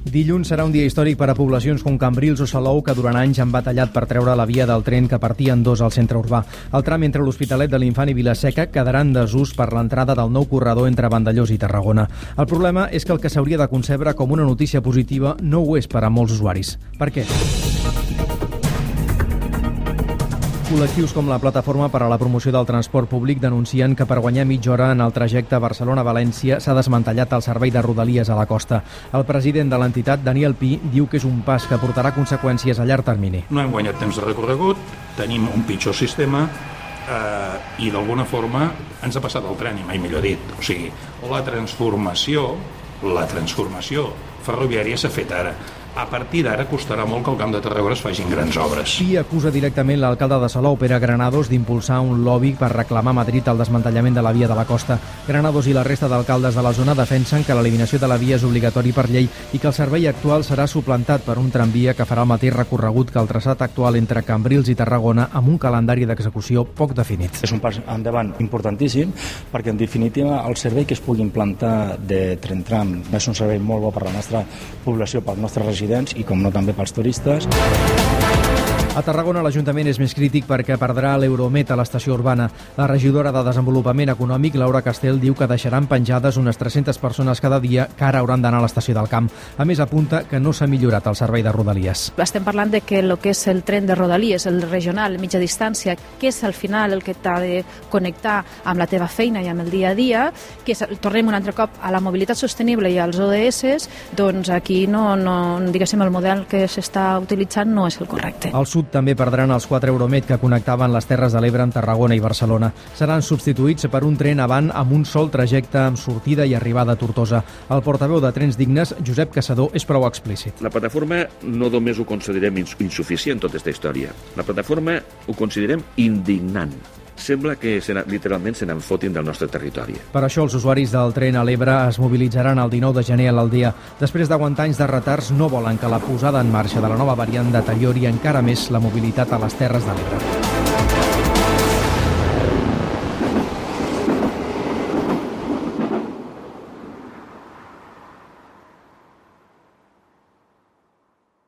Dilluns serà un dia històric per a poblacions com Cambrils o Salou, que durant anys han batallat per treure la via del tren que partia en dos al centre urbà. El tram entre l'Hospitalet de l'Infant i Vila-seca quedarà en desús per l'entrada del nou corredor entre Vandellòs i Tarragona. El problema és que el que s'hauria de concebre com una notícia positiva no ho és per a molts usuaris. Per què? Col·lectius com la Plataforma per a la Promoció del Transport Públic denuncien que per guanyar mitja hora en el trajecte Barcelona-València s'ha desmantellat el servei de Rodalies a la costa. El president de l'entitat, Daniel Pi, diu que és un pas que portarà conseqüències a llarg termini. No hem guanyat temps de recorregut, tenim un pitjor sistema i d'alguna forma ens ha passat el tren, i mai millor dit. O sigui, la transformació ferroviària s'ha fet ara. A partir d'ara costarà molt que al Camp de Tarragona es facin grans obres. Pi acusa directament l'alcalde de Salou, Pere Granados, d'impulsar un lobby per reclamar a Madrid el desmantellament de la via de la costa. Granados i la resta d'alcaldes de la zona defensen que l'eliminació de la via és obligatori per llei i que el servei actual serà suplantat per un tramvia que farà el mateix recorregut que el traçat actual entre Cambrils i Tarragona amb un calendari d'execució poc definit. És un pas endavant importantíssim perquè, en definitiva, el servei que es pugui implantar de tren-tram és un servei molt bo per a la nostra població, pel nostre residents i, com no, també pels turistes. A Tarragona l'Ajuntament és més crític perquè perdrà l'Euromet a l'estació urbana. La regidora de Desenvolupament Econòmic, Laura Castell, diu que deixaran penjades unes 300 persones cada dia que ara hauran d'anar a l'estació del Camp. A més, apunta que no s'ha millorat el servei de Rodalies. Estem parlant de que el que és el tren de Rodalies, el regional, mitja distància, que és al final el que t'ha de connectar amb la teva feina i amb el dia a dia, que tornem un altre cop a la mobilitat sostenible i als ODS, doncs aquí diguéssim, el model que s'està utilitzant no és el correcte. Al sud també perdran els 4 Euromet que connectaven les Terres de l'Ebre amb Tarragona i Barcelona. Seran substituïts per un tren avant amb un sol trajecte amb sortida i arribada a Tortosa. El portaveu de Trens Dignes, Josep Caçador, és prou explícit. La plataforma no només ho considerem insuficient, tota aquesta història. La plataforma ho considerem indignant. Sembla que literalment se n'enfotin del nostre territori. Per això els usuaris del tren a l'Ebre es mobilitzaran el 19 de gener a l'Aldea. Després d'aguantar anys de retards, no volen que la posada en marxa de la nova variant deteriori encara més la mobilitat a les Terres de l'Ebre.